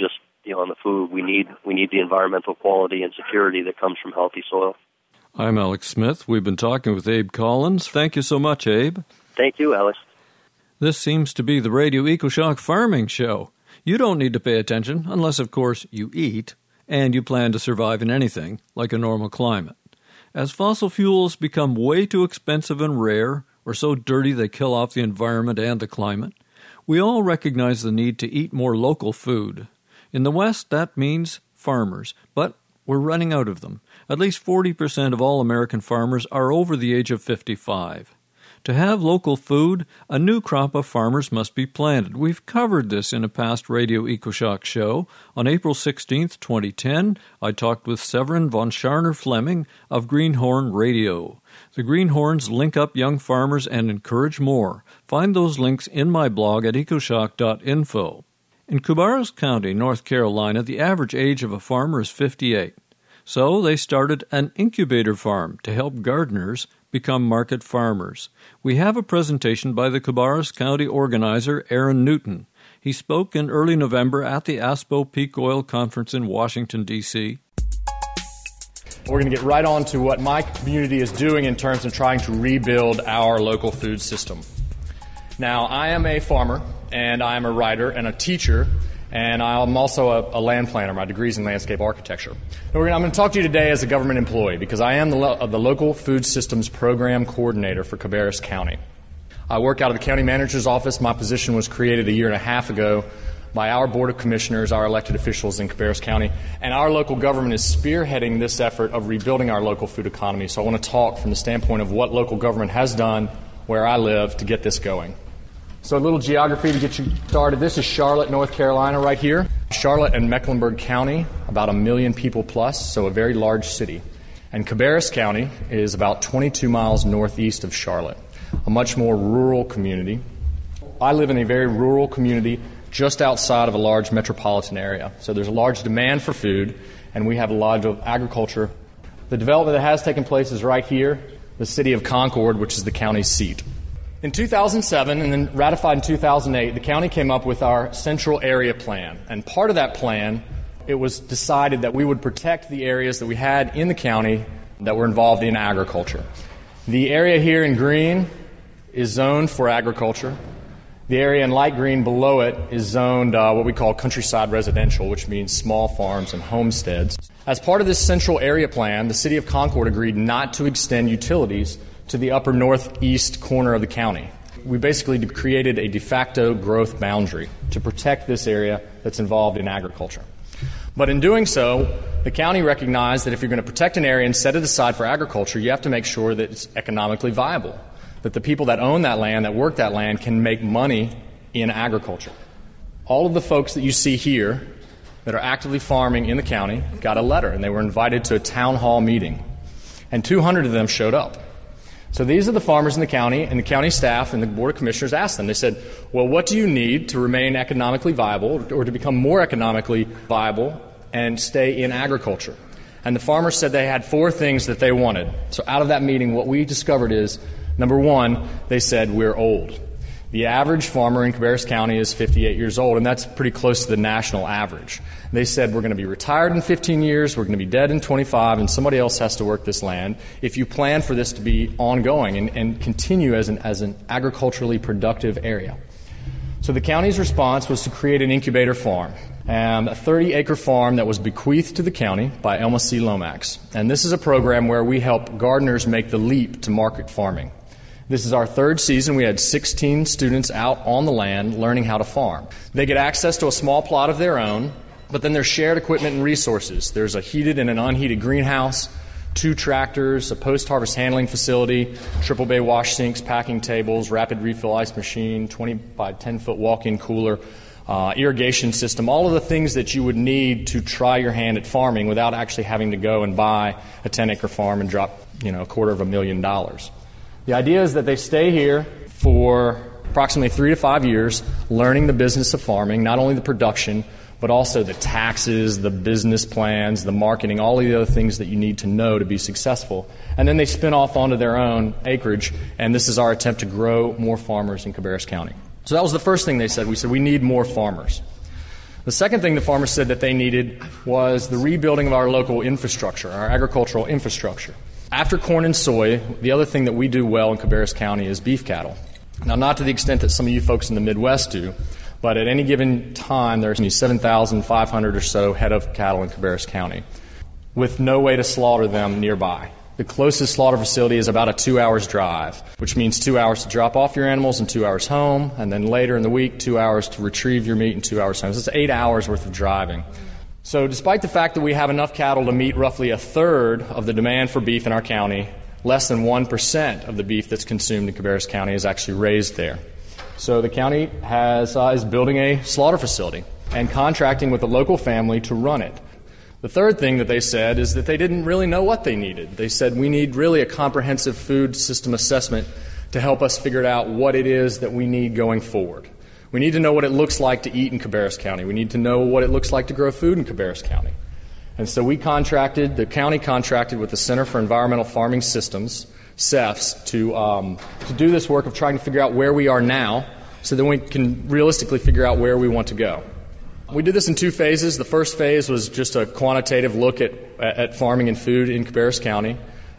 healthy on the food. We need the environmental quality and security that comes from healthy soil. I'm Alex Smith. We've been talking with Abe Collins. Thank you so much, Abe. Thank you, Alex. This seems to be the Radio EcoShock Farming Show. You don't need to pay attention unless, of course, you eat and you plan to survive in anything, like a normal climate. As fossil fuels become way too expensive and rare, or so dirty they kill off the environment and the climate, we all recognize the need to eat more local food. In the West, that means farmers, but we're running out of them. At least 40% of all American farmers are over the age of 55. To have local food, a new crop of farmers must be planted. We've covered this in a past Radio EcoShock show. On April 16, 2010, I talked with Severin von Scharner-Fleming of Greenhorn Radio. The Greenhorns link up young farmers and encourage more. Find those links in my blog at ecoshock.info. In Cabarrus County, North Carolina, the average age of a farmer is 58. So they started an incubator farm to help gardeners become market farmers. We have a presentation by the Cabarrus County organizer, Aaron Newton. He spoke in early November at the ASPO Peak Oil Conference in Washington, D.C. We're going to get right on to what my community is doing in terms of trying to rebuild our local food system. Now, I am a farmer, and I am a writer and a teacher, and I'm also a land planner. My degree's in landscape architecture. I'm going to talk to you today as a government employee because I am the Local Food Systems Program Coordinator for Cabarrus County. I work out of the county manager's office. My position was created a year and a half ago by our Board of Commissioners, our elected officials in Cabarrus County, and our local government is spearheading this effort of rebuilding our local food economy. So I want to talk from the standpoint of what local government has done where I live to get this going. So a little geography to get you started. This is Charlotte, North Carolina right here. Charlotte and Mecklenburg County, about 1 million people plus, so a very large city. And Cabarrus County is about 22 miles northeast of Charlotte, a much more rural community. I live in a very rural community just outside of a large metropolitan area. So there's a large demand for food, and we have a lot of agriculture. The development that has taken place is right here, the city of Concord, which is the county's seat. In 2007, and then ratified in 2008, the county came up with our Central Area Plan. And part of that plan, it was decided that we would protect the areas that we had in the county that were involved in agriculture. The area here in green is zoned for agriculture. The area in light green below it is zoned what we call countryside residential, which means small farms and homesteads. As part of this Central Area Plan, the city of Concord agreed not to extend utilities to the upper northeast corner of the county. We basically created a de facto growth boundary to protect this area that's involved in agriculture. But in doing so, the county recognized that if you're going to protect an area and set it aside for agriculture, you have to make sure that it's economically viable, that the people that own that land, that work that land, can make money in agriculture. All of the folks that you see here that are actively farming in the county got a letter, and they were invited to a town hall meeting. And 200 of them showed up. So these are the farmers in the county, and the county staff and the Board of Commissioners asked them. They said, well, what do you need to remain economically viable or to become more economically viable and stay in agriculture? And the farmers said they had 4 things that they wanted. So out of that meeting, what we discovered is, number 1, they said, we're old. The average farmer in Cabarrus County is 58 years old, and that's pretty close to the national average. They said, we're going to be retired in 15 years, we're going to be dead in 25, and somebody else has to work this land. If you plan for this to be ongoing and continue as an agriculturally productive area. So the county's response was to create an incubator farm, a 30-acre farm that was bequeathed to the county by Elma C. Lomax. And this is a program where we help gardeners make the leap to market farming. This is our 3rd season. We had 16 students out on the land learning how to farm. They get access to a small plot of their own, but then there's shared equipment and resources. There's a heated and an unheated greenhouse, 2 tractors, a post-harvest handling facility, triple bay wash sinks, packing tables, rapid refill ice machine, 20 by 10-foot walk-in cooler, irrigation system, all of the things that you would need to try your hand at farming without actually having to go and buy a 10-acre farm and drop, $250,000. The idea is that they stay here for approximately 3 to 5 years, learning the business of farming, not only the production, but also the taxes, the business plans, the marketing, all of the other things that you need to know to be successful. And then they spin off onto their own acreage, and this is our attempt to grow more farmers in Cabarrus County. So that was the first thing they said. We said we need more farmers. The second thing the farmers said that they needed was the rebuilding of our local infrastructure, our agricultural infrastructure. After corn and soy, the other thing that we do well in Cabarrus County is beef cattle. Now, not to the extent that some of you folks in the Midwest do, but at any given time, there's 7,500 or so head of cattle in Cabarrus County with no way to slaughter them nearby. The closest slaughter facility is about a 2 hours drive, which means 2 hours to drop off your animals and 2 hours home, and then later in the week, 2 hours to retrieve your meat and 2 hours home. So it's 8 hours worth of driving. So despite the fact that we have enough cattle to meet roughly a third of the demand for beef in our county, less than 1% of the beef that's consumed in Cabarrus County is actually raised there. So the county is building a slaughter facility and contracting with a local family to run it. The third thing that they said is that they didn't really know what they needed. They said, we need really a comprehensive food system assessment to help us figure out what it is that we need going forward. We need to know what it looks like to eat in Cabarrus County. We need to know what it looks like to grow food in Cabarrus County. And so the county contracted with the Center for Environmental Farming Systems, CEFS, to do this work of trying to figure out where we are now so that we can realistically figure out where we want to go. We did this in 2 phases. The first phase was just a quantitative look at farming and food in Cabarrus County,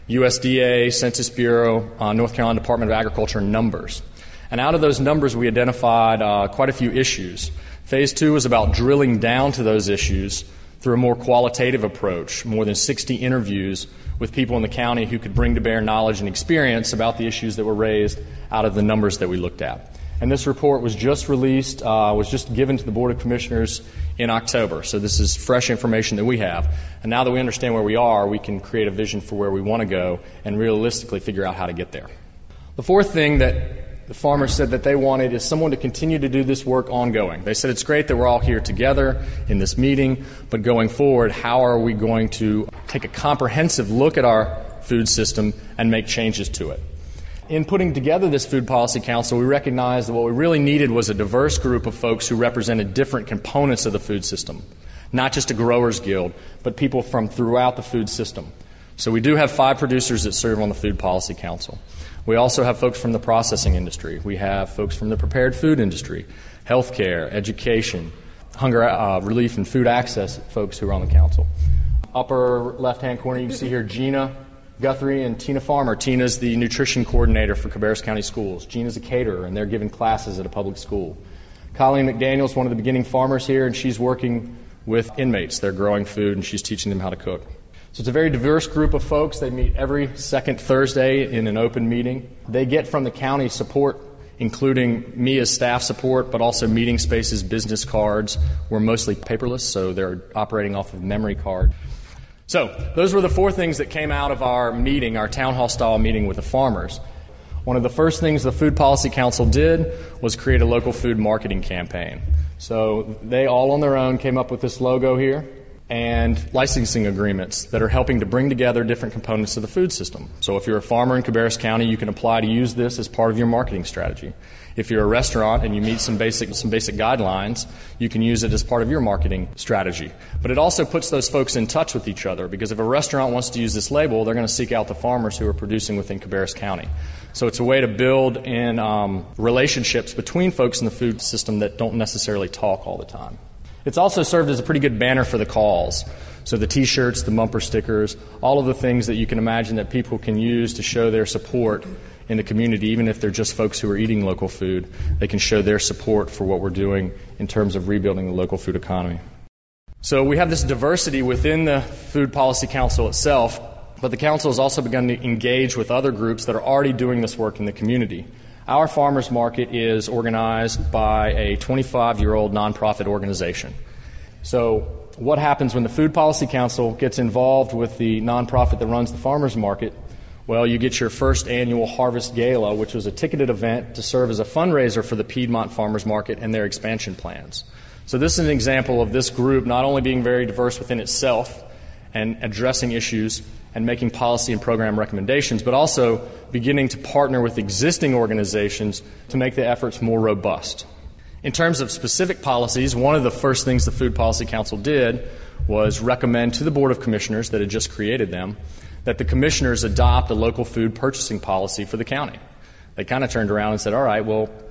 USDA, Census Bureau, North Carolina Department of Agriculture numbers. And out of those numbers, we identified quite a few issues. Phase 2 was about drilling down to those issues through a more qualitative approach, more than 60 interviews with people in the county who could bring to bear knowledge and experience about the issues that were raised out of the numbers that we looked at. And this report was just released, was just given to the Board of Commissioners in October. So this is fresh information that we have. And now that we understand where we are, we can create a vision for where we want to go and realistically figure out how to get there. The fourth thing that the farmers said that they wanted is someone to continue to do this work ongoing. They said it's great that we're all here together in this meeting, but going forward, how are we going to take a comprehensive look at our food system and make changes to it? In putting together this Food Policy Council, we recognized that what we really needed was a diverse group of folks who represented different components of the food system, not just a growers guild, but people from throughout the food system. So we do have 5 producers that serve on the Food Policy Council. We also have folks from the processing industry. We have folks from the prepared food industry, healthcare, education, hunger relief, and food access folks who are on the council. Upper left-hand corner, you can see here Gina Guthrie and Tina Farmer. Tina's the nutrition coordinator for Cabarrus County Schools. Gina's a caterer, and they're giving classes at a public school. Colleen McDaniel's one of the beginning farmers here, and she's working with inmates. They're growing food, and she's teaching them how to cook. So it's a very diverse group of folks. They meet every second Thursday in an open meeting. They get from the county support, including me as staff support, but also meeting spaces, business cards. We're mostly paperless, so they're operating off of memory card. So those were the 4 things that came out of our meeting, our town hall-style meeting with the farmers. One of the first things the Food Policy Council did was create a local food marketing campaign. So they all on their own came up with this logo here and licensing agreements that are helping to bring together different components of the food system. So if you're a farmer in Cabarrus County, you can apply to use this as part of your marketing strategy. If you're a restaurant and you meet some basic guidelines, you can use it as part of your marketing strategy. But it also puts those folks in touch with each other, because if a restaurant wants to use this label, they're going to seek out the farmers who are producing within Cabarrus County. So it's a way to build in relationships between folks in the food system that don't necessarily talk all the time. It's also served as a pretty good banner for the calls. So the T-shirts, the bumper stickers, all of the things that you can imagine that people can use to show their support in the community, even if they're just folks who are eating local food, they can show their support for what we're doing in terms of rebuilding the local food economy. So we have this diversity within the Food Policy Council itself, but the council has also begun to engage with other groups that are already doing this work in the community. Our farmers market is organized by a 25-year-old nonprofit organization. So what happens when the Food Policy Council gets involved with the nonprofit that runs the farmers market? Well, you get your first annual Harvest Gala, which was a ticketed event to serve as a fundraiser for the Piedmont Farmers Market and their expansion plans. So this is an example of this group not only being very diverse within itself and addressing issues and making policy and program recommendations, but also beginning to partner with existing organizations to make the efforts more robust. In terms of specific policies, one of the first things the Food Policy Council did was recommend to the Board of Commissioners that had just created them that the commissioners adopt a local food purchasing policy for the county. They kind of turned around and said, all right, well, if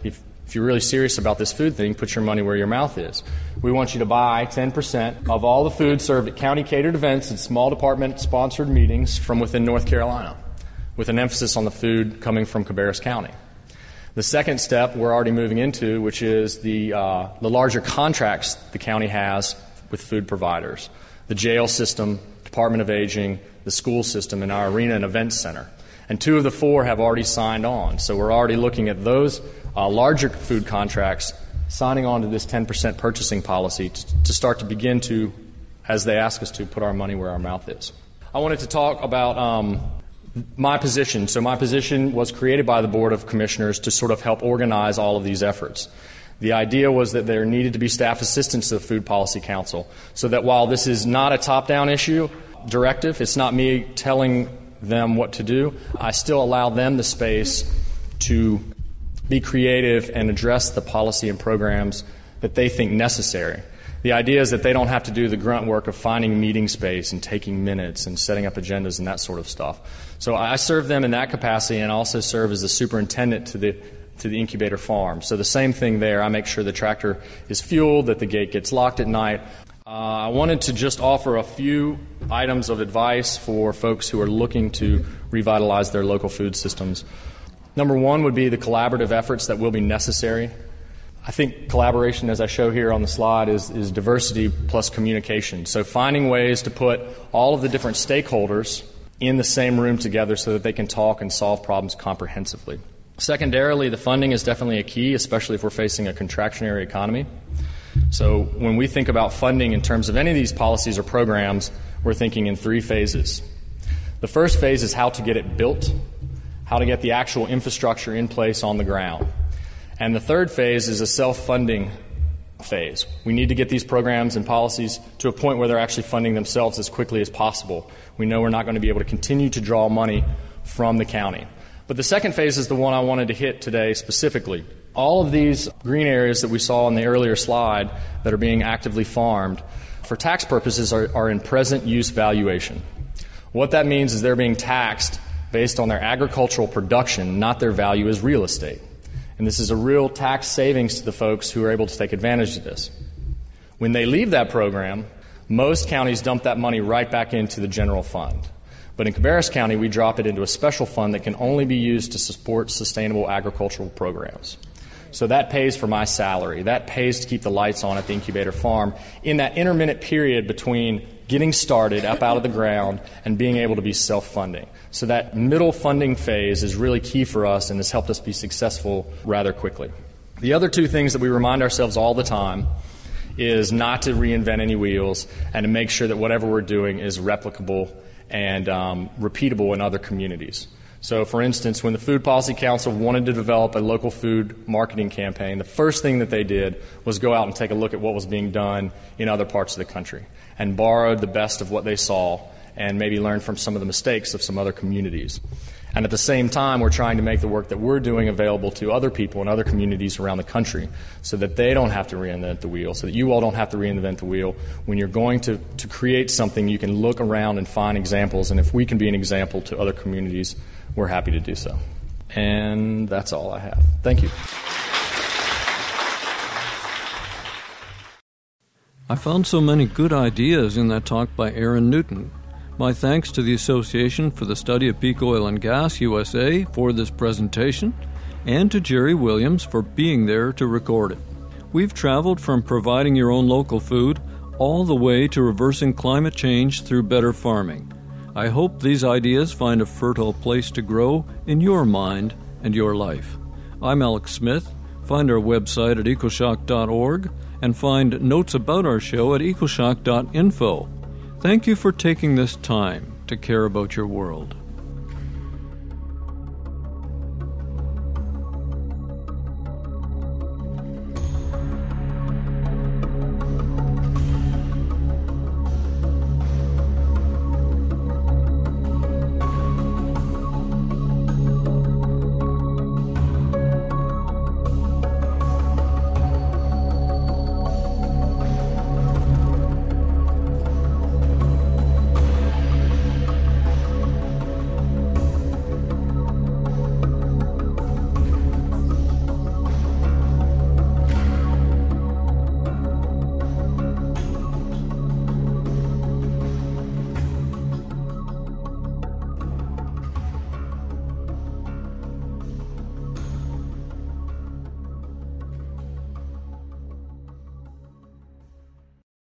if you're really serious about this food thing, put your money where your mouth is. We want you to buy 10% of all the food served at county-catered events and small department-sponsored meetings from within North Carolina, with an emphasis on the food coming from Cabarrus County. The second step we're already moving into, which is the larger contracts the county has with food providers, the jail system, Department of Aging, the school system, and our arena and events center. And 2 of the 4 have already signed on. So we're already looking at those larger food contracts signing on to this 10% purchasing policy to start to begin to, as they ask us to, put our money where our mouth is. I wanted to talk about my position. So my position was created by the Board of Commissioners to sort of help organize all of these efforts. The idea was that there needed to be staff assistance to the Food Policy Council, so that while this is not a top-down issue, directive, it's not me telling them what to do, I still allow them the space to be creative and address the policy and programs that they think necessary. The idea is that they don't have to do the grunt work of finding meeting space and taking minutes and setting up agendas and that sort of stuff. So I serve them in that capacity and also serve as the superintendent to the incubator farm. So the same thing there. I make sure the tractor is fueled, that the gate gets locked at night. I wanted to just offer a few items of advice for folks who are looking to revitalize their local food systems. Number 1 would be the collaborative efforts that will be necessary. I think collaboration, as I show here on the slide, is diversity plus communication. So finding ways to put all of the different stakeholders in the same room together so that they can talk and solve problems comprehensively. Secondarily, the funding is definitely a key, especially if we're facing a contractionary economy. So when we think about funding in terms of any of these policies or programs, we're thinking in 3 phases. The first phase is how to get it built, how to get the actual infrastructure in place on the ground. And the third phase is a self-funding phase. We need to get these programs and policies to a point where they're actually funding themselves as quickly as possible. We know we're not going to be able to continue to draw money from the county. But the second phase is the one I wanted to hit today specifically. All of these green areas that we saw in the earlier slide that are being actively farmed, for tax purposes, are in present use valuation. What that means is they're being taxed based on their agricultural production, not their value as real estate. And this is a real tax savings to the folks who are able to take advantage of this. When they leave that program, most counties dump that money right back into the general fund. But in Cabarrus County, we drop it into a special fund that can only be used to support sustainable agricultural programs. So that pays for my salary. That pays to keep the lights on at the incubator farm in that intermittent period between getting started up out of the ground and being able to be self-funding. So that middle funding phase is really key for us and has helped us be successful rather quickly. The other 2 things that we remind ourselves all the time is not to reinvent any wheels and to make sure that whatever we're doing is replicable and repeatable in other communities. So, for instance, when the Food Policy Council wanted to develop a local food marketing campaign, the first thing that they did was go out and take a look at what was being done in other parts of the country and borrowed the best of what they saw and maybe learn from some of the mistakes of some other communities. And at the same time, we're trying to make the work that we're doing available to other people in other communities around the country so that they don't have to reinvent the wheel, so that you all don't have to reinvent the wheel. When you're going to create something, you can look around and find examples, and if we can be an example to other communities, we're happy to do so. And that's all I have. Thank you. I found so many good ideas in that talk by Aaron Newton. My thanks to the Association for the Study of Peak Oil and Gas, USA, for this presentation, and to Jerry Williams for being there to record it. We've traveled from providing your own local food all the way to reversing climate change through better farming. I hope these ideas find a fertile place to grow in your mind and your life. I'm Alex Smith. Find our website at ecoshock.org and find notes about our show at ecoshock.info. Thank you for taking this time to care about your world.